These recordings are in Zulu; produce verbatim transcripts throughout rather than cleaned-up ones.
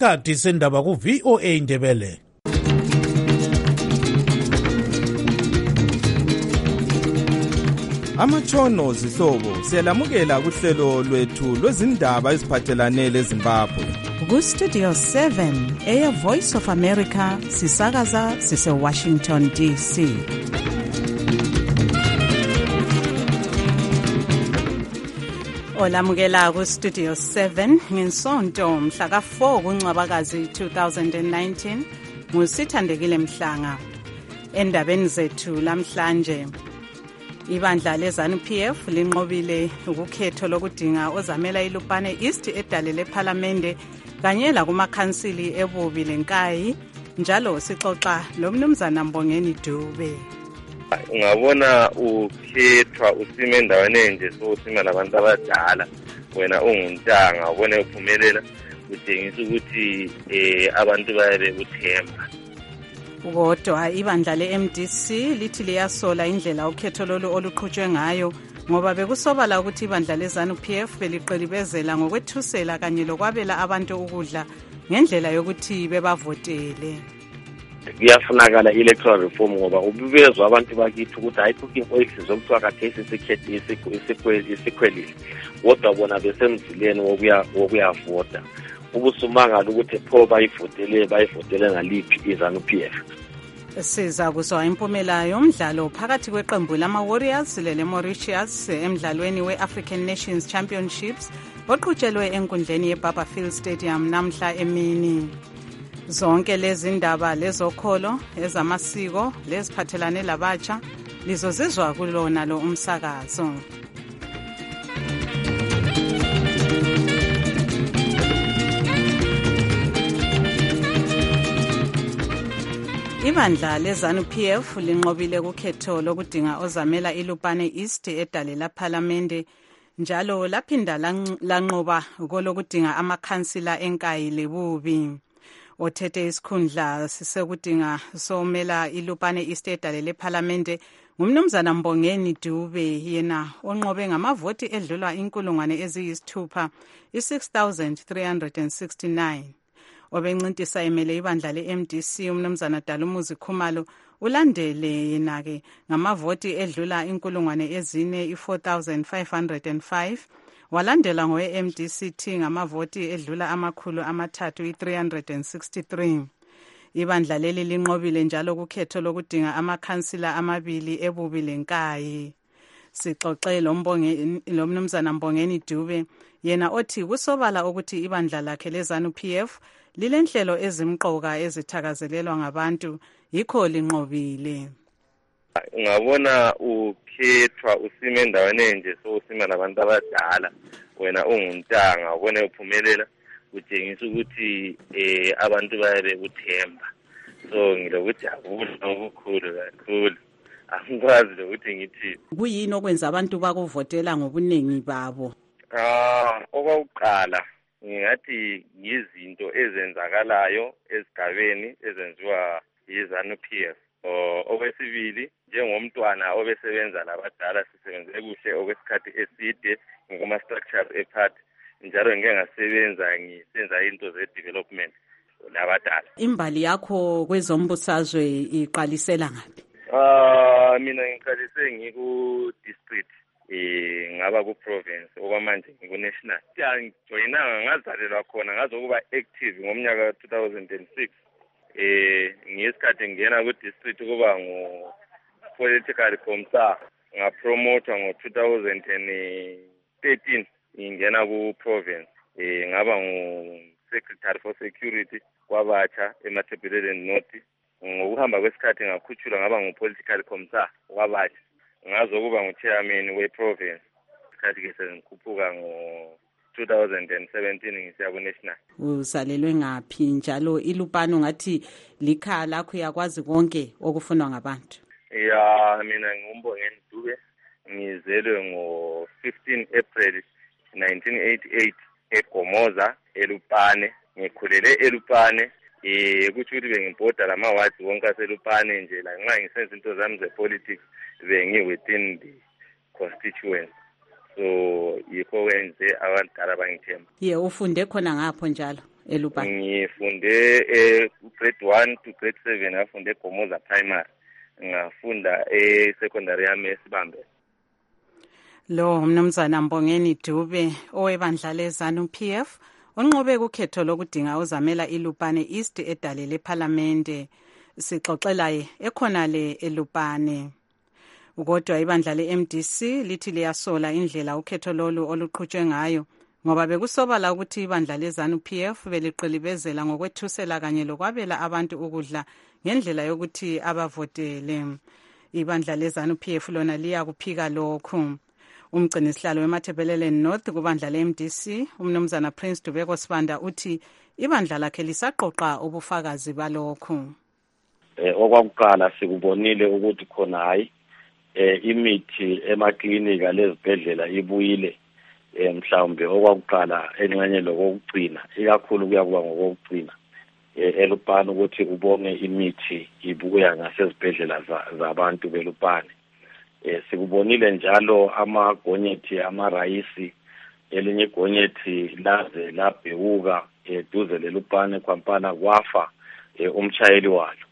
Kati sendaba ku V O A Ndebele. Amatshono zihlobo siyalamukela kuhlelo lwethu lwezindaba eziphathelane leZimbabwe. Ku Studio seven, Air Voice of America, sisakaza sise Washington D C. Olamukela ku Studio seven ngesonto mhla ka four kuNcwabakazi two thousand nineteen ngusithandekile Mhlanga. Endabeni zethu lamhlanje, ibandla leZANU-P F linqobile ukukhetho lokudinga ozamela iLupane East edale lePhalamende kanye lakumakhansili ebubi lenkayi. Njalo sixoxa lomnumzana Mbongeni Dube. Ungabona ukhethwa usime endaweni enje so usima labantu abadala, wena unguntanga ubone uphumelela, kutshengisa ukuthi eh abantu bayabe kuthemba. Kodwa ibandla le-M D C lithi liyasola indlela ukhetho lolu oluqhutshwe ngayo ngoba bekusobala ukuthi ibandla leZANU-P F beliqelibezela ngokwethusela kanye lokwabela abantu ukudla ngendlela yokuthi bebavotele. Kuyafunakala electoral reform ngoba ububezwa abantu bakithi ukuthi ayikho inkohliso zokuthiwa kathesi isikhethi isikhwelile, kodwa bona besemzileni wokuya wokuyavota. Ubusumangala ukuthi pho bayivotele bayivotele ngaliphi iZANU-P F. Siza kuzwa impumela yomdlalo phakathi kweqembu lama-Warriors lele-Mauritius emdlalweni we-African Nations Championships oqhutshelwe enkundleni ye-Barberfield Stadium namhla emini. Zonke lezi ndaba lezokholo ezamasiko leziphathelane labatsha lizozizwa kulona lo umsakazo. Ibandla leZANU-P F linqobile kukhetho lokudinga ozamela iLupane East edale laPhalamende, njalo laphinda lanqoba kolokudinga amakhansila enkayi lebubi. Othethe isikhundla sisekudinga somela iLupane East edale lePhalamende ngumnumzana Mbongeni Dube, yena onqobe ngamavoti edlula inkulungwane eziyisithupha i-six thousand three hundred sixty-nine. Obencintisa emele ibandla le-M D C umnumzana Dalumuzi Khumalo ulandele yena-ke ngamavoti edlula inkulungwane ezine i-four thousand five hundred five. Walandela ngowe-M D C T ngamavoti edlula amakhulu amathathu i-three hundred sixty-three. Ibandla leli linqobile njalo kukhetho lokudinga amakhansila amabili ebubi lenkayi. Sixoxe lomnumzana Mbongeni Dube, yena othi kusobala ukuthi ibandla lakhe leZANU-P F lilenhlelo ezimqoka ezithakazelelwa ngabantu, yikho linqobile. Ungabona ukhethwa usime endaweni enje so usima labantu abadala, wena unguntanga ubone uphumelela, kutshengisa ukuthi eh abantu bayabe kuthemba. So ngilokuthi akudla okukhulu kakhulu, angikwazi lokuthi ngithi kuyini okwenza abantu bakuvotela ngobuningi babo. Ah, okokuqala ngingathi yizinto ezenzakalayo esigabeni ezenziwa yiZANU-P F. Okwesibili, njengomntwana obesebenza labadala sisebenze kuhle okwesikhathi eside ngoma structures eparty, njalo ngeke ngasebenza ngisenza into ze development labadala. Imbali yakho kwezombusazwe iqalisela ngapi? Ah, mina ngiqalise ngiku district eh ngaba ku province okwamanje ngiku national. Ngijoyinanga ngazalelwa khona ngazokuba active ngomnyaka two thousand six. Eh ngesikhathi ngena ku district kuba ngo political commissar, ngapromote ngo two thousand thirteen ngingena ku province. Eh ngaba ngu secretary for security kwabatsha eMatabeleland North. Ngokuhamba kwesikhathi ngakhutshulwa ngaba ngu-political commissar wabatsha, ngazokuba ngu-chairman we-province. Isikhathi ke sengikhuphuka ngo-two thousand seventeen ngisiya ku-national. Uzalelwe ngaphi njalo iLupane ngathi likhaya lakho yakwazi konke okufunwa ngabantu? Ya, mina nguMbongeni Dube, ngizelwe ngo-fifteen April nineteen eighty-eight eGomoza eLupane. Ngikhulele eLupane. Eh kuthi ukuthi bengibhoda lamawards wonke aseLupane nje la nxa ngisenza into zami zepolitics bengi within the constituency. So yikho kwenze abadala bangithemba. Ye ufunde khona ngapho njalo? eLupane? Ngifunde eh grade one to grade seven ngafunde eGomoza Primary. Ngafunda e-secondary yami eSibambe. Lo umnumzana Mbongeni Dube owebandla leZANU P F onqobe ukhetho lokudinga uzamela iLupane East edale leParlamente. Sixoxelaye ekhonale eLupane. Kodwa ibandla le-M D C lithi liyasola indlela ukhetho lolu oluqhutshwe ngayo ngoba bekusobala ukuthi ibandla leZANU P F beliqilibezela ngokwethusela kanye lokwabela abantu ukudla ngendlela yokuthi abavotele. Ibandla leZANU P F lona liya kuphika lokhu. Umgcinisihlalo weMatabeleland North kubandla le-M D C umnumzana Prince Dubeko Sibanda uthi ibandla lakhe lisaqoqa ubufakazi balokhu. Eh okwakuqala sikubonile ukuthi khona hayi eh imithi emaklinika lezibhedlela ibuyile eh mhlawumbe okwakuqala enxenye lokugcina ikakhulu kuyakuba ngokugcina eh eLupane ukuthi ubonge imithi ibuya ngasezibhedlela zabantu beLupane. Eh sikubonile njalo amagonyethi amarayisi elinye igonyethi laze labhewuka eduze leLupane kwampana kwafa eh, umchayeli walo.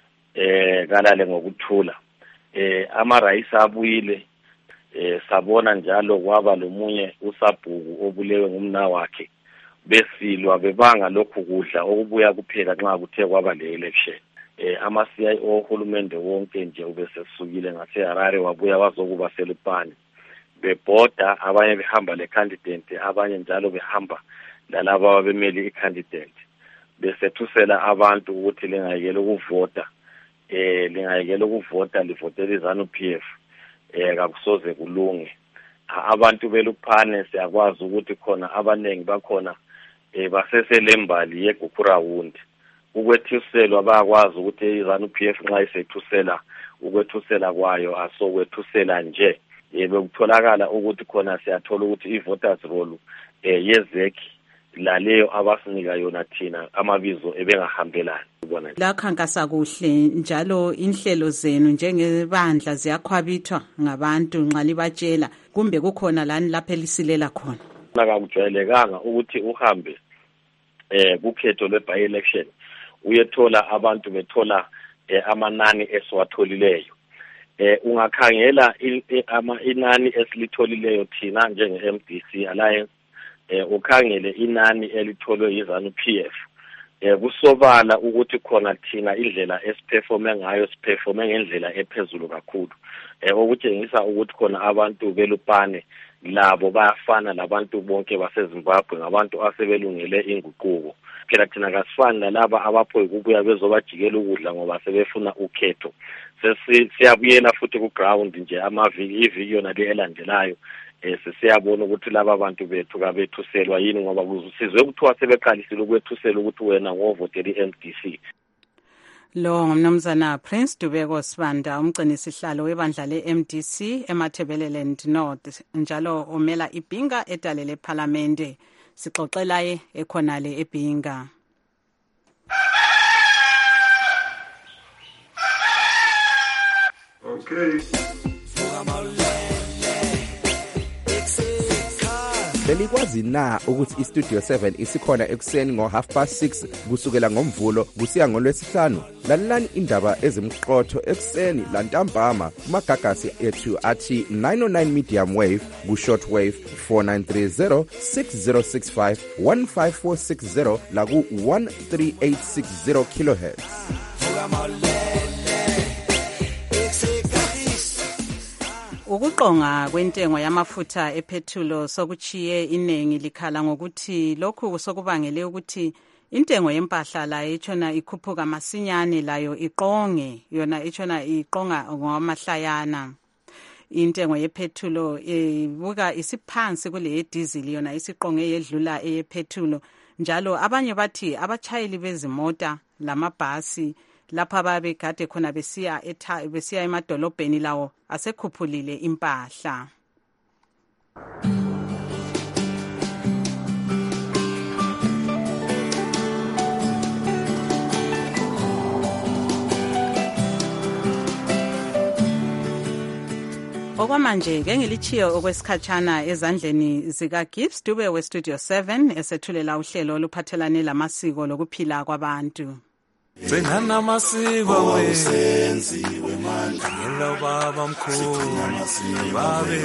Eh kalale ngokuthula eh amarayisi abuyile eh sabona njalo kwaba lomunye usabhuku obulewe ngumna wakhe besilwa bebanga lokhu kudla okubuya kuphela nxa kuthe kwaba le election. Eh ama C I O uhulumende wonke nje ubesesukile ngase Harare wabuya wazokuba seLupane bebhoda abanye behamba le candidate abanye njalo behamba lalabo abemeli i-candidate besethusela abantu ukuthi lingayekela ukuvota eh lingayekela ukuvota livotela iZANU P F eh kakusoze kulunge. Abantu beLupane siyakwazi ukuthi khona abanengi bakhona eh baseselembali yeGukurawundi ukwethuselwa bayakwazi ukuthi iZANU P F nxa isethusela ukwethusela kwayo asokwethusela nje eh bekutholakala ukuthi khona siyathola ukuthi i-voters roll eh yezeki laleyo abasinika yona thina amabizo ebengahambelani. La khankasa kuhle njalo inhlelo zenu njengebandla ziyakhwabithwa ngabantu nxa libatshela kumbe kukhona lani lapho elisilela khona. Nakakujwayelekanga ukuthi uhambe eh kukhetho lwe-by election uyethola abantu bethola eh, amanani esiwatholileyo. Eh ungakhangela ama inani esilitholileyo thina njenge-M D C Alliance eh ukhangele inani elitholwe yiZANU P F eh kusobala ukuthi khona thina indlela esiperforme ngayo siperforme ngendlela ephezulu kakhulu eh okutshengisa ukuthi khona abantu beLupane labo bayafana labantu bonke baseZimbabwe ngabantu asebelungele inguquko. Phela thina kasifani nalaba abapho ukubuya bezobajikela ukudla ngoba sebefuna ukhetho. Sesiyabuyela futhi ku ground nje amaviki iviki yona lelandelayo eh sesiyabona ukuthi laba bantu bethu kabethuselwa yini ngoba kuzisizwe ukuthiwa sebeqalisile ukwethusela ukuthi wena ngovotela i-M D C. Lo ngumnumzana Prince Dubeko Sibanda umgcinisihlalo webandla le-M D C eMatabeleland North njalo omela iBhinga edale leParlamente. Sixoxelaye ekhonale eBhinga. Okay. Belikwazi na ukuthi iStudio seven isikhona ekuseni ngo half past six kusukela ngomvulo kusiya ngolwesihlanu. Lalelani indaba ezimqotho ekuseni lantambama kumagagasi ethu athi nine oh nine medium wave ku short wave four nine three zero six zero six five one five four six zero la ku one three eight six zero kilohertz. Ukuqonga kwentengo yamafutha epetrol sokuchiye inengi likhala ngokuthi lokhu sokubangele ukuthi intengo yempahla la etshona ikhuphuka masinyane layo iqonge yona etshona iqonga ngomahlayana. Intengo yepetrol ibuka isiphansi kule yedizili yona isiqonge yedlula eyepetrol njalo abanye bathi abachayeli bezimota lamabhasi lapha babegade khona besiya besiya emadolobheni lawo asekhuphulile impahla. Okwamanje ke ngilichiyo okwesikhatshana ezandleni zika Gibbs Dube we Studio seven esethulela uhlelo oluphathelane lamasiko lokuphila kwabantu. Bengana masiko wesenziwe manje ngelo baba mkhulu babe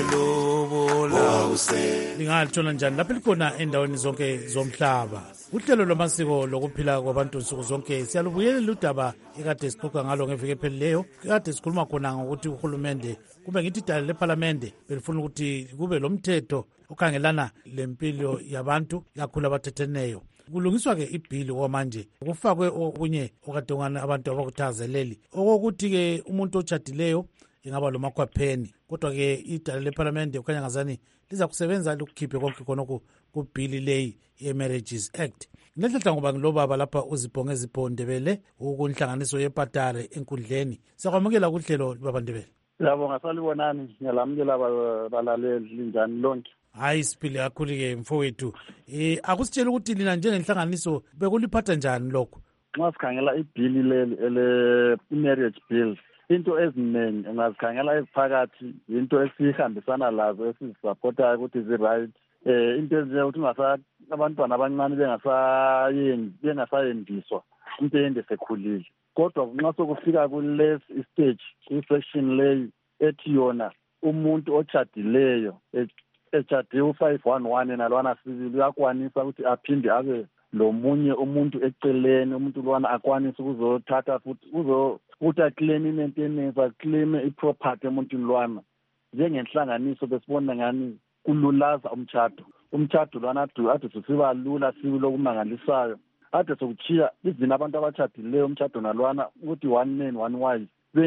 lobola lingathola njani lapho likhona endaweni zonke zomhlaba. Uhlelo lwamasiko lokuphila kwabantu nsuku zonke siyalubuyelela udaba ekade sixoxa ngalo ngeviki ephelileyo. Kade sikhuluma khona ngokuthi uhulumende kube ngithi idala leParlamente belifuna ukuthi kube lomthetho okhangelana lempilo yabantu kakhulu abathetheneyo. Kulungiswa ke ibhili kwamanje kufakwe okunye okadongana abantu abakuthazeleli okokuthi ke umuntu otshadileyo ingaba lo makhwapheni kodwa ke idala leParlamente ukhanya ngazani liza kusebenza lokukhiphe konke khonoko kubhili leyi ye-Marriages Act. Ngihlahla ngoba ngilobaba lapha uzibhonge zibhondebele ukunhlanganiso yePatare enkundleni. Siyakwamukela kuhlelo baba Ndebele. Yabonga salibonani ngiyalamukela balaleli linjani lonke. Hayi siphile kakhulu ke mfowethu. Eh akusitshela ukuthi lina njengenhlanganiso bekuliphatha njani lokho? Nxa sikhangela ibhili leli ele marriage bill into eziningi engazikhangela eziphakathi into esihambisana lazo esizisupportayo ukuthi zi right. Eh into ezinye ukuthi ngasa abantwana abancane bengasayendi bengasayendiswa into ende sekhulile. Kodwa nxa sokufika kule stage i-section leyi ethi yona umuntu otshadileyo echade u-five one one nalwana sibili uyakwanisa ukuthi aphinde abe lomunye umuntu eceleni umuntu lwana akwanisa ukuzothatha futhi uzo ukuthi aclaim i-maintenance aclaim i-property emuntwini lwana. Njengenhlanganiso besibona ngani kululaza umtshado umtshado lwana ade sisiba lula sibi lokumangalisayo ade sokuchiya izina abantu abatshadileyo umtshado nalwana ukuthi one man one wife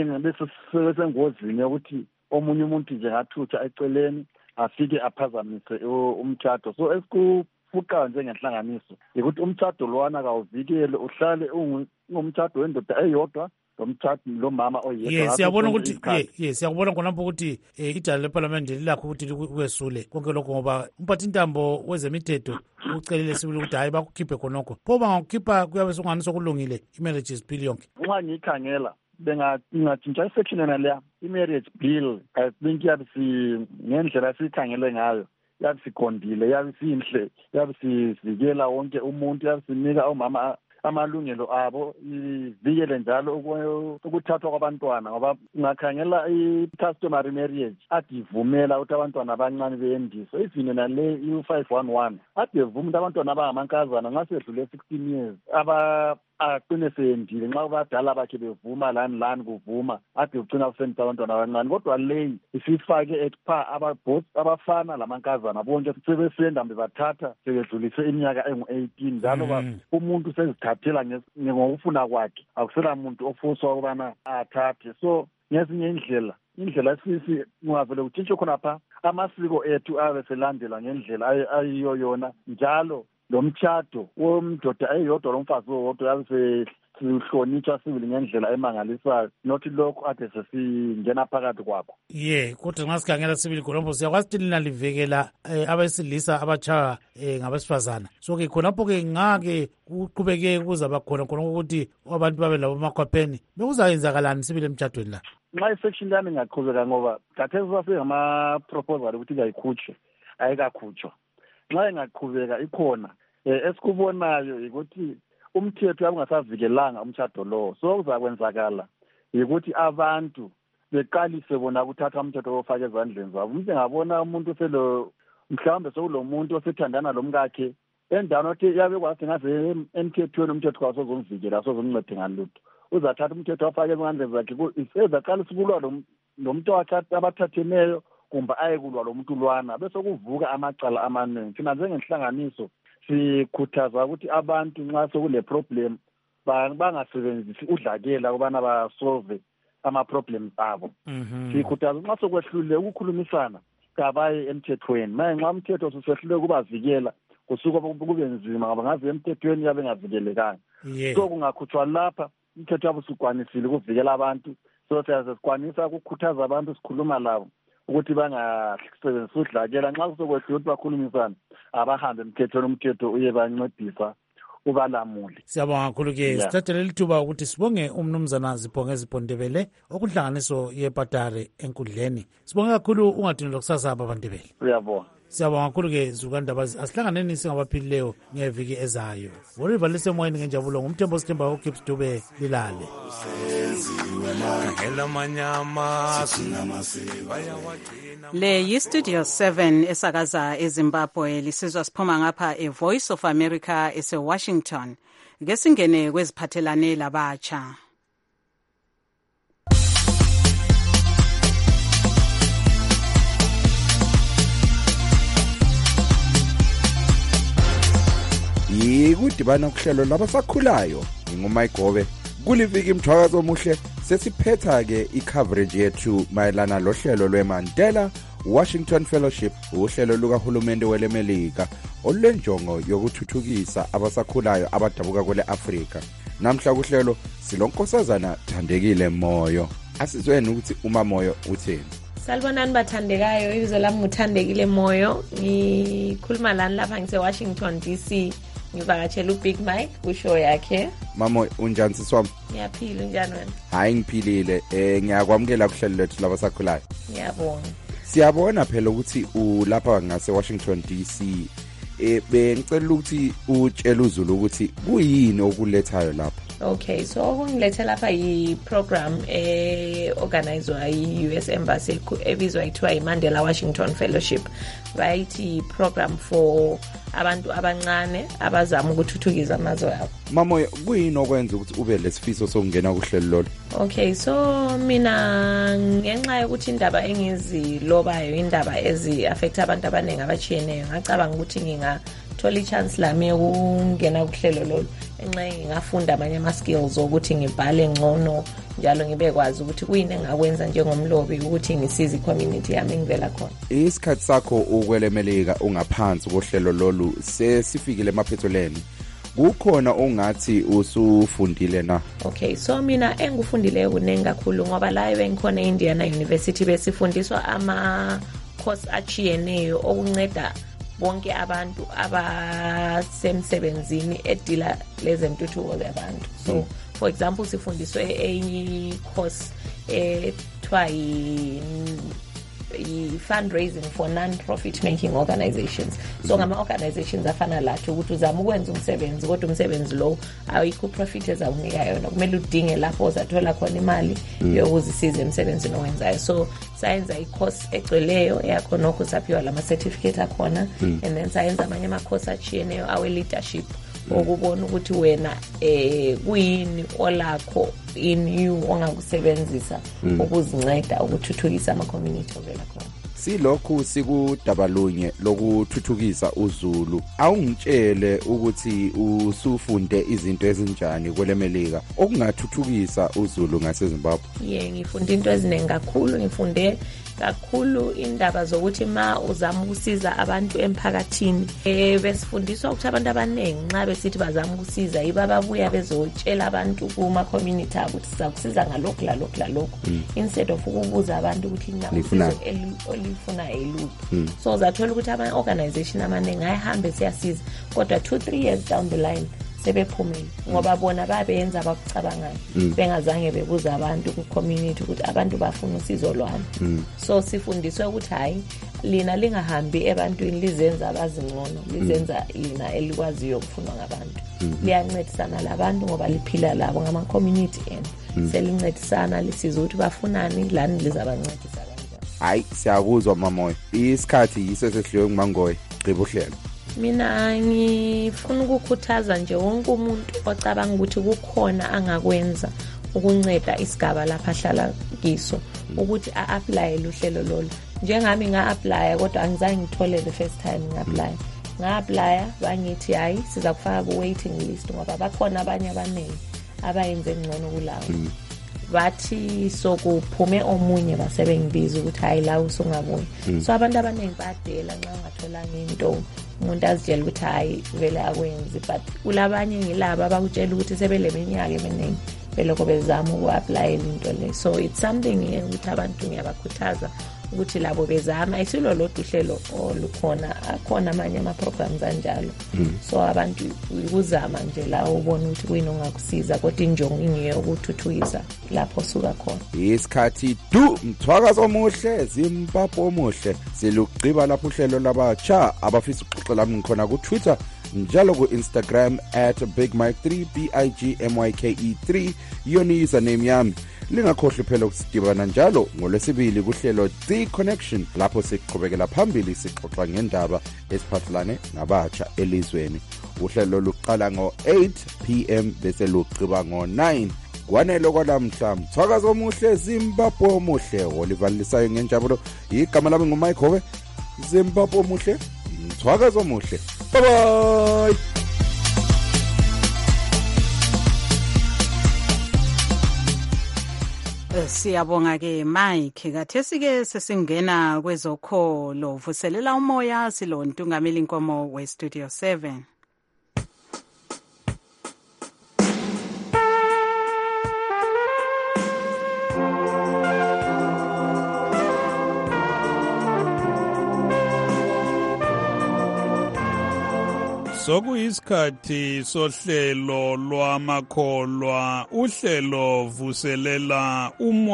besengozini ukuthi omunye umuntu nje ngathutha eceleni afike aphazamise umtshado. So esikufuqa njengenhlanganiso ukuthi umtshado lwana kawuvikele uhlale ungumtshado wendoda eyodwa lomtshado lomama oyedwa. Yes siyabona ukuthi yes siyabona khona ukuthi idala leParlamente lilakho ukuthi likwesule konke lokho ngoba umphathi intambo wezemithetho ucelile sibili ukuthi hayi bakukhiphe khonokho pho bangakukhipha kuyabe sokunganiso kulungile i-marriages bill yonke. Nxa ngikhangela bengatshintsha isection yona leya i-marriage bill I think yabe si ngendlela sikhangele ngayo yabe sikondile yabe sinhle yabe sivikela wonke umuntu yabe sinika omama amalungelo abo ivikele njalo ukuthathwa kwabantwana ngoba ngakhangela i-customary marriage ade ivumela ukuthi abantwana abancane beyendiswe ifine nale u-five one one ade ivumela abantwana abangamankazana nxa sedlule sixteen years aba aqine seyendile nxa abadala bakhe bevuma lani lani kuvuma ade ugcina kusendisa abantwana abancane kodwa leyi isifake ekupha ababoth abafana lamankazana bonke sebesenda bebathatha sebedlulise iminyaka engu-eighteen njalo umuntu sezithathela ngokufuna kwakhe akusela muntu ofuswa ukubana athathe. So ngezinye indlela indlela esisi ngavele kutshintshe khonapha amasiko ethu abe selandela ngendlela ayiyo yona njalo lo mtshado womdoda eyodwa lomfazi owodwa yabe sihlonitshwa sibili ngendlela emangalisayo nothi lokho ade sesingena phakathi kwakho. Ye kodwa nxa sikhangela sibili khonapho siyakwazi ukuthi lina livikela abesilisa abatshaya ngabesifazana. So ke khonapho ke ngake kuqhubeke kuzaba khona khona ukuthi abantu babe labo makhwapheni bekuzayenzakalani sibili emtshadweni la. Nxa isection lami ngaqhubeka ngoba khathesi sasengama-proposal ukuthi kayikhutshwe ayikakhutshwa. Nxa ingaqhubeka ikhona esikubonayo ukuthi umthetho ungasavikelanga umtshado lowo. So kuzakwenzakala ukuthi abantu beqalise bona ukuthatha umthetho ofake ezandleni zabo. Umuntu engabona umuntu selo mhlawumbe sekulomuntu osethandana lomkakhe endaweni othi yabe kwathi ngaze emthethweni umthetho kwasozomvikela sozomncede ngalutho uzathatha umthetho afake ezandleni zakhe isezaqalisa ukulwa lomuntu abathatheneyo kumbe ayekulwa lo muntu lwana bese kuvuka amacala amaningi. Thina njengenhlanganiso sikhuthaza ukuthi abantu nxa sekule problem bangasebenzisi udlakela ukubana basolve ama-problems abo. Sikhuthaza nxa sekwehlule ukukhulumisana kabaye emthethweni maye nxa umthetho susehlule kubavikela kusuka kube nzima ngoba ngaze emthethweni yabe ngavikelekanga. So kungakhutshwa lapha umthetho wabo sukwanisile ukuvikela abantu. So siyasikwanisa ukukhuthaza abantu sikhuluma labo ukuthi bangasebenzisi udlakela nxa kusokwedlula ukuthi bakhulumisana abahambe emthethweni umthetho uye bancedisa ubalamuli. Siyabonga kakhulu ke sithathele lithuba ukuthi sibonge umnumzana Zibonge Zibondebele okunhlanganiso yePatare enkundleni. Sibonge kakhulu ungadini lokusasa ababandebele. Uyabonga. Siyabonga kakhulu ke Zukandabazi asihlanganeni singabaphilileyo ngeviki ezayo. Woriva lisemoyeni ngenjabulo ngumthembo sithemba uGibbs Dube lilale. Le yi-Studio seven esakaza eZimbabwe lisizwa siphuma ngapha e-Voice of America ese-Washington. Ke singene kweziphathelane labatsha. Yikudibana kuhlelo labasakhulayo nguMayigobe kuliviki imthwakazo omuhle sesiphetha ke i-coverage yethu mayelana lohlelo lweMandela Washington Fellowship uhlelo lukahulumende welemelika olwenjongo yokuthuthukisa abasakhulayo abadabuka kwele Afrika. Namhla kuhlelo silonkosazana Thandekile Moyo. Asizweni ukuthi uma Moyo uthini. Salibonani bathandekayo, ibizo lami nguthandekile Moyo. Ngikhuluma lana lapha ngise Washington D C. Ngivakatshela uBig Mike kushow yakhe. Mama unjani siswami? Ngiyaphila njani wena? Hayi ngiphilile. Eh ngiyakwamukela kuhlelo lethu labasakhulayo. Ngiyabonga. Siyabona phela ukuthi ulapha ngase Washington D C. Eh bengicela ukuthi utshela uZulu ukuthi kuyini okulethayo lapha. Okay, so okungilethe lapha yi-program e-organizwa yi-U S Embassy ebizwa ithiwa yi-Mandela Washington Fellowship. Bayithi program for abantu abancane abazama ukuthuthukisa amazwe abo. Mama kuyini okwenza ukuthi ube lesifiso sokungena kuhlelo lolo? Okay, so mina ngenxa yokuthi indaba engizilobayo indaba ezi-affect abantu abaningi abachiyeneyo ngacabanga ukuthi ngingathola i-chance lami ukungena kuhlelo lolo. Enxa ngingafunda amanye ama-skills ukuthi ngibhale ngcono njalo ngibe kwazi ukuthi kuyini engakwenza njengomlobi ukuthi ngisize i-community yami engivela khona. Isikhathi sakho ukwelemelika ungaphansi kohlelo lolu sesifikile emaphethelweni. Kukhona ongathi usufundile na? Okay, so mina engufundile kunengi kakhulu ngoba la ebengikhona eIndiana University besifundiswa ama-course achiyeneyo okunceda bonke abantu abasemsebenzini edila lezentuthuko zabantu. So mm. for example sifundiswe a course ethiwa i-fundraising for non-profit making organizations. So ngama organizations afana lathi ukuthi uzama ukwenza umsebenzi kodwa umsebenzi lo awukho profit ezawunika yona, kumele udinge lapho uzathola khona imali yokuzisiza emsebenzini owenzayo. So sayenza i-course egcweleyo yakho nokho saphiwa lama certificate akhona and then sayenza amanye ama-course achiyeneyo awe leadership ukubona ukuthi wena eh kuyini olakho in you ongakusebenzisa ukuzinceda ukuthuthukisa ama community ovela khona. Silokhu sikudabalunye lokuthuthukisa uZulu. Awungitshele ukuthi usufunde izinto ezinjani kwelemelika okungathuthukisa uZulu ngaseZimbabwe? Yeah, ngifunde into eziningi kakhulu. Ngifunde kakhulu indaba zokuthi ma uzama ukusiza abantu emphakathini eh besifundiswa ukuthi abantu abaningi nxa besithi bazama ukusiza ibababuya bezotshela abantu kuma community abo ukuthi sizakusiza ngalokho lalokho lalokho instead of ukubuza abantu ukuthi ngifuna olifuna eluphi. mm. So zathola ukuthi ama organization amaningi ayihambe siyasiza kodwa two three years down the line sebephumile ngoba bona babenza abakucabangayo bengazange bebuza abantu ku community ukuthi abantu bafuna usizo lwami. So sifundiswe ukuthi hayi lina lingahambi ebantwini lizenza abazingcono lizenza lina elikwaziyo ukufunwa ngabantu. Liyancedisana labantu ngoba liphila labo ngama community end selincedisana lisiza ukuthi bafunani lani lizabancedisa kanjani. Hayi siyakuzwa Mamoyo, isikhathi yiso sesihliwe nguMangoye gqiba uhlelo. Mina ngifuna ukukhuthaza nje wonke umuntu ocabanga ukuthi kukhona angakwenza ukunceda isigaba lapha hlala kiso ukuthi a-apply uhlelo lolo. Njengami nga-apply kodwa angizange ngithole the first time nga-apply. Nga-apply bangithi hayi siza kufaka ku waiting list ngoba bakhona abanye abaningi abayenze ngcono kulawo. Bathi sokuphume omunye basebengibiza ukuthi hayi la usungabuyi. So abantu abaningi badela nxa ungatholanga into umuntu azitshela ukuthi hayi vele akwenzi, but kulabanye ngilaba abakutshela ukuthi sebeleminyaka eminingi beloko bezama uku-apply into le. So it's something ukuthi abantu ngiyabakhuthaza ukuthi labo bezama isilo lodwa uhlelo olukhona akhona amanye ama-programs anjalo mm. so abantu ukuzama nje la ubona ukuthi kuyini ongakusiza kodwa injongo ingeyo ukuthuthukisa lapho suka khona isikhathi du mthwakazo omuhle Zimbabwe omuhle silugciba lapho uhlelo labatsha abafisa ukuxoxela ngkhona ku Twitter njalo ku Instagram at big mike three b i g m y k e three yoni username yami lingakhohlwa phela ukusidibana njalo ngolwesibili kuhlelo The Connection lapho siqhubekela phambili sixoxa ngendaba esiphathelane nabatsha elizweni uhlelo luqala ngo eight p m bese luqhiba ngo nine kwanelo kwalamhla mthwakazo omuhle Zimbabwe omuhle olivalisayo ngenjabulo igama lami nguMike Hove Zimbabwe omuhle mthwakazo omuhle bye bye. Siyabonga ke Mike kathesi ke sesingena kwezokholo vuselela umoya silo ntungameli inkomo we Studio seven. Sokuyisikhathi sohlelo lwamakholwa uhlelo vuselela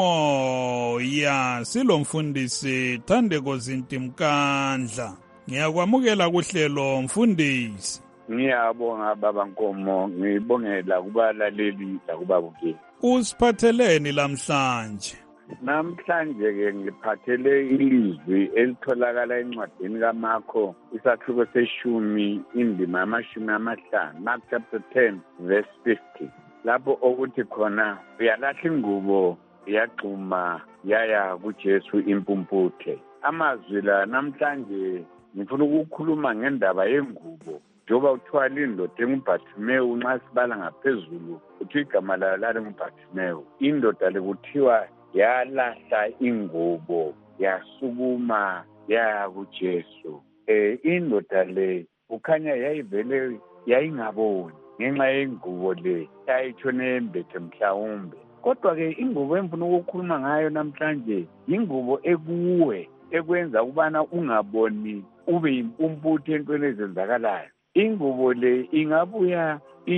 umoya silomfundisi Thandeko Zintimkandla ngiyakwamukela kuhlelo mfundisi. Ngiyabonga baba Nkomo ngibongela kubalaleli lakubabukeli. Usiphatheleni lamhlanje? Namhlanje ke ngiphathele ilizwi elitholakala encwadini kaMarko isahluko seshumi indima yamashumi amahlanu Mark chapter ten verse fifty lapho okuthi khona uyalahla ingubo yagxuma yaya kuJesu impumputhe. Amazwi la namhlanje ngifuna ukukhuluma ngendaba yengubo njoba uthwala indoda enguBhartimewu nxa sibala ngaphezulu uthi igama layo lali nguBhartimewu. Indoda le kuthiwa yalahla ingubo yasukuma yaya kuJesu. Eh indoda le ukhanya yayivele yayingaboni ngenxa yengubo le yayithone embethe mhlawumbe. Kodwa ke ingubo emfuna ukukhuluma ngayo namhlanje ingubo ekuwe ekwenza ukubana ungaboni ube impumputhe entweni ezenzakalayo. Ingubo le ingabuya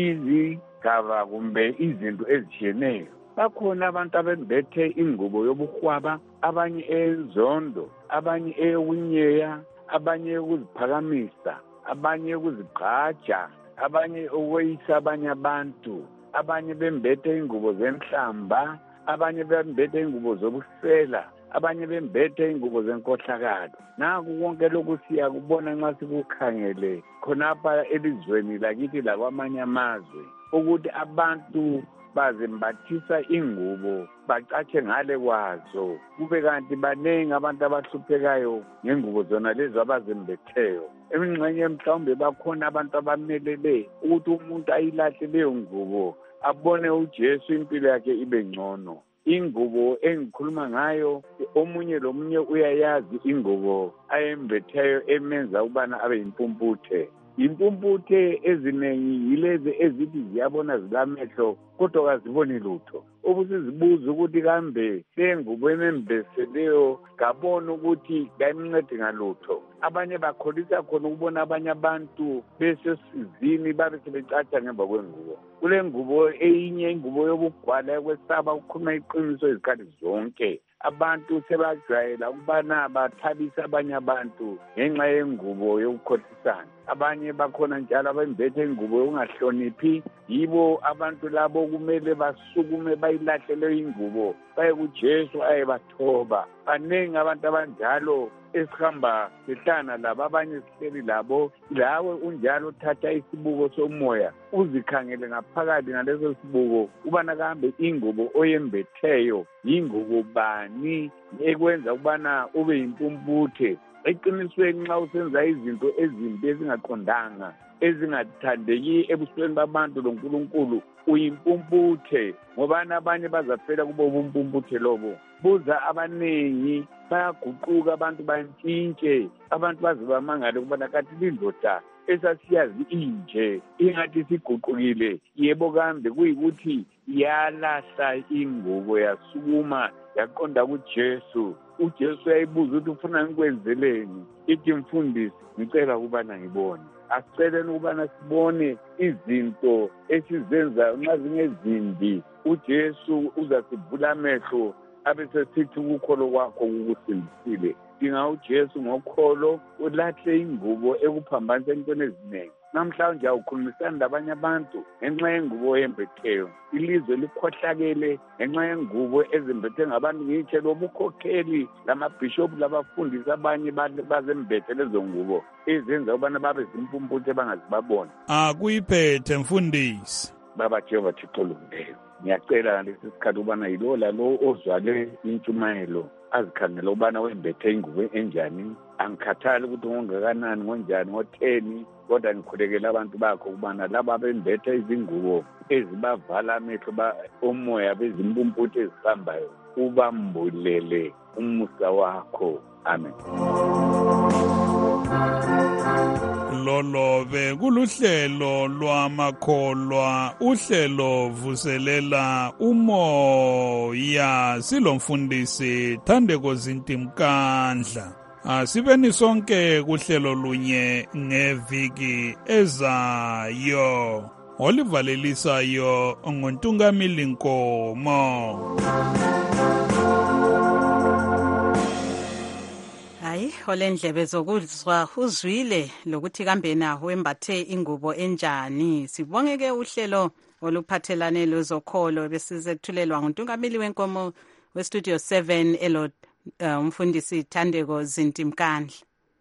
izigaba kumbe izinto ezitshiyeneyo. Bakhona abantu abembethe ingubo yobuhwaba, abanye enzondo, abanye eyokunyeya, abanye ukuziphakamisa, abanye ukuzigqaja, abanye ukweyisa abanye abantu, abanye bembethe ingubo zenhlamba, abanye bembethe ingubo zobusela, abanye bembethe ingubo zenkohlakalo. Naku konke lokhu siyakubona nxa sikukhangele khonapha elizweni lakithi lakwamanye amazwe ukuthi abantu bazembathisa ingubo bacatshe ngale kwazo kube kanti banengi abantu abahluphekayo ngengubo zona lezo abazembetheyo. Emingxenye mhlawumbe bakhona abantu abamelele ukuthi umuntu ayilahle leyo ngubo abone uJesu impilo yakhe ibe ngcono. Ingubo engikhuluma ngayo omunye lomunye uyayazi ingubo ayembetheyo emenza ubana abe impumputhe. Impumputhe ezinengi yilezi ezithi ziyabona zilamehlo kodwa kaziboni lutho. Ubusizibuza ukuthi kambe lengubo emembeseleyo kabona ukuthi kayimncede ngalutho. Abanye bakholisa khona ukubona abanye abantu besesizini babe sebecatsha ngemva kwengubo. Kule ngubo eyinye ingubo yobugwala yokwesaba ukukhuluma iqiniso izikhathi zonke. Abantu sebajwayela ukubana bathabisa abanye abantu ngenxa yengubo yokukhohlisana. Abanye bakhona njalo abembethe ingubo yokungahloniphi. Yibo abantu labo kumele basukume bayilahlele ingubo baye kuJesu ayebathoba. Banengi abantu abanjalo esihamba sihlana labo, abanye sihleli labo. Lawe unjalo uthatha isibuko somoya uzikhangele ngaphakathi ngaleso sibuko ubana kambe ingubo oyembetheyo yingubo bani ekwenza ukubana ube impumputhe. Eqinisweni nxa usenza izinto ezimbi ezingaqondanga ezingathandeki ebusweni babantu loNkulunkulu uyimpumputhe ngoba abanye bazafela kubo ubumpumputhe lobo. Buza abanengi bayaguquka abantu bantshintshe abantu baze bamangale ukubana kathi lindoda esasiyazi inje ingathi siguqukile. Yebo kambe kuyikuthi yalahla ingubo yasukuma yaqonda kuJesu uJesu yayibuza ukuthi ufuna ngikwenzeleni, ithi mfundisi ngicela ukubana ngibone. Asiceleni ukubana sibone izinto esizenzayo nxa zingezimbi. uJesu uzasivula amehlo abesesithi ukukholo kwakho kukusindisile. Dinga uJesu ngokholo, ulahle ingubo ekuphambanisa entweni eziningi. Namhlanje awukhulumisani labanye abantu ngenxa yengubo embetheyo. Ilizwe likhohlakele ngenxa yengubo ezimbethe ngabantu. Ngitshe lobukhokheli lamabhishophu labafundisi abanye bazembethe lezo ngubo ezenza ukubana babe zimpumputhe bangazibabona. Akuyiphethe mfundisi. Baba Jehova Thixo olungileyo, ngiyacela lesi sikhathi ukubana yilo lalo ozwale intshumayelo azikhangela ukubana wembethe ingubo enjani. Angikhathali ukuthi ngongakanani, ngonjani, ngotheni, kodwa ngikhulekela abantu bakho ukubana laba bembethe izingubo ezibavala amehlo omoya bezimpumputhe ezihambayo, ubambulele umusa wakho. Amen. Lolo be kuluhlelo lwamakholwa, uhlelo vuselela umoya, silomfundisi Thandeko Zintimkandla. Asibeni sonke kuhlelo lunye ngeviki ezayo. Olivalelisayo ngontungamili Nkomo. Hayi, olendlebe zokuzwa uzwile lokuthi kambe na wembathe ingubo enjani. Sibongeke uhlelo oluphathelane lozokholo besizethulelwa ngontungamili wenkomo we Studio seven elo uh, umfundisi Thandeko Zintimkandla.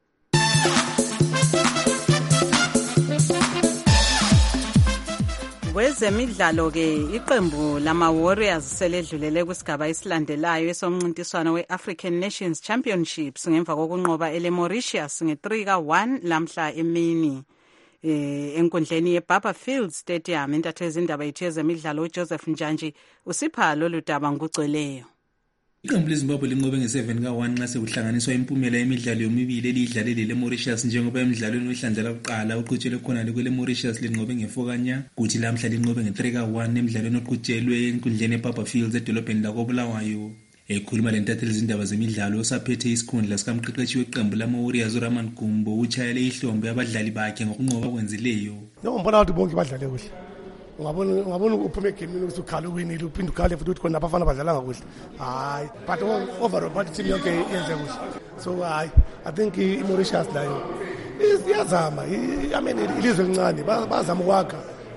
Kwezemidlalo ke iqembu lama Warriors seledlulele kusigaba esilandelayo esomncintiswano we-African Nations Championships ngemva kokunqoba ele Mauritius nge three ka one lamhla emini eh enkundleni yeBaba Field Stadium. Intatheli indaba yethu yezemidlalo uJoseph Njanji usipha lolu daba ngugcweleyo. Iqembu leZimbabwe linqobe nge seven ka one nxa sekuhlanganiswa impumela yemidlalo yomibili elidlalele le Mauritius, njengoba emidlalweni wehlandla lokuqala uqhutshelwe khona le Mauritius linqobe nge four kanya, kuthi lamhla linqobe nge three ka one emidlalweni oqhutshelwe enkundleni yeBaba Fields edolobheni lakoBulawayo. Ekhuluma lentatheli izindaba zemidlalo osaphethe isikhundla sikamqeqeshi weqembu lama Warriors uRaman Gumbo uchayele ihlombe abadlali bakhe ngokunqoba kwenzileyo. Ngibona ukuthi bonke badlale kuhle. Ungabona ungabona uphume egamini ukuthi ukhala uwinile uphinde ukhale futhi ukuthi khona abafana badlala kakuhle. Hayi, but overall but team yonke yenze kuhle. So I I think iMauritius layo iyazama. I mean ilizwe elincane bazama ukwakha.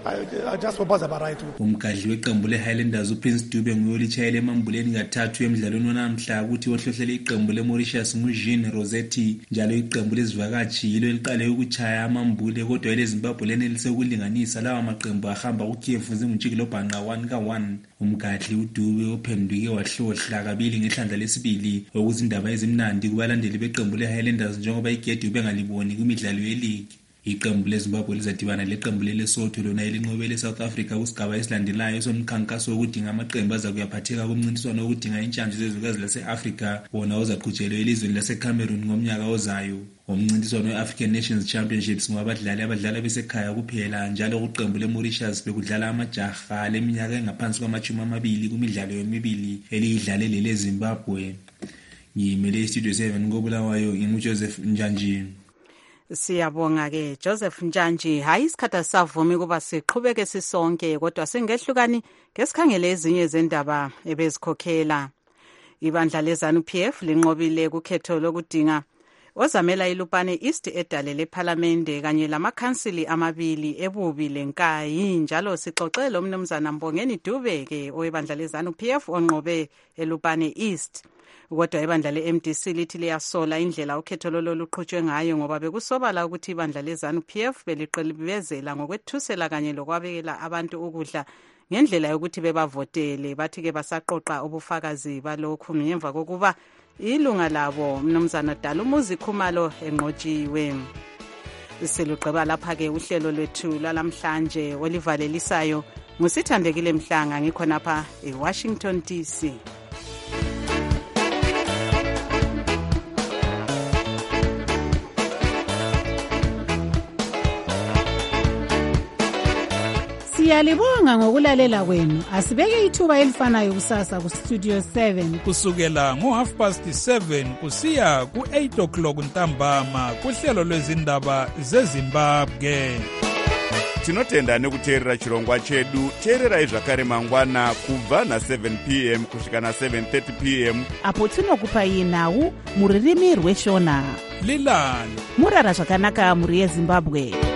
I just hope bazaba right. Umgadli weqembu leHighlanders uPrince Dube nguyolichayele emambuleni kathathu emidlalweni wanamhla ukuthi wohlohlele iqembu leMauritius nguJean Rosetti, njalo iqembu lezivakashi yilo eliqale ukuchaya amambule kodwa eleZimbabwe lenelise ukulinganisa lawa maqembu ahamba kuKiev zingutshikilo bhanqa one ka one. Umgadli uDube uphenduke wahlohla kabili ngehlandla lesibili okuzindaba ezimnandi kubalandeli beqembu leHighlanders njengoba igedi bengaliboni kumidlalo yeleague. Iqembu leZimbabwe lizadibana leqembu leLesotho lona elinqobele eSouth Africa kusigaba esilandelayo somkhankaso wokudinga amaqembu aza kuyaphatheka kumncintiswano wokudinga intshantshi zezwekazi lase-Afrika wona uzaqhutshelwa elizweni laseCameroon ngomnyaka ozayo. Umncintiswano we-African Nations Championships ngwabadlali abadlala besekhaya kuphela, njalo kuqembu leMauritius bekudlala amajaha leminyaka engaphansi kwamashumi amabili kumidlalo yomibili eliyidlalele leZimbabwe. Ngiyimele iStudio seven koBulawayo nginguJoseph Njanji. Siyabonga ke Joseph Njanji. Hayi isikhathi savumi kuba siqhubeke sisonke, kodwa singehlukani ngesikhangele ezinye zendaba ebezikhokhela. Ibandla leZANU-P F linqobile kukhetho lokudinga ozamela iLupane East edale lePhalamende kanye lamakhansili amabili ebubi lenkayi. Njalo sixoxele umnumzana Mbongeni Dube ke oyibandla leZANU-P F onqobe eLupane East. Kodwa ibandla le-M D C lithi liyasola indlela ukhetho lolo luqhutshwe ngayo ngoba bekusobala ukuthi ibandla leZANU-P F beliqilibezela ngokwethusela kanye lokwabekela abantu ukudla ngendlela yokuthi bebavotele. Bathi ke basaqoqa ubufakazi balokhu ngemva kokuba ilunga labo mnumzana Dalumuzi Khumalo enqotshiwe. Siluqeba lapha ke uhlelo lwethu lalamhlanje olivalelisayo ngusithandekile Mhlanga ngikhonapha eWashington D C. Siyalibonga ngokulalela kwenu. Asibeke ithuba elifanayo kusasa ku Studio seven kusukela ngo half past seven kusiya ku eight o'clock ntambama kuhlelo lwezindaba zeZimbabwe. Tinotenda nekuteerera chirongwa chedu. Teererai zvakare mangwana kubva na seven p m kusvika na seven thirty p m apo tinokupai nhau muririmi rweshona. Lilani murara zvakanaka muri yeZimbabwe.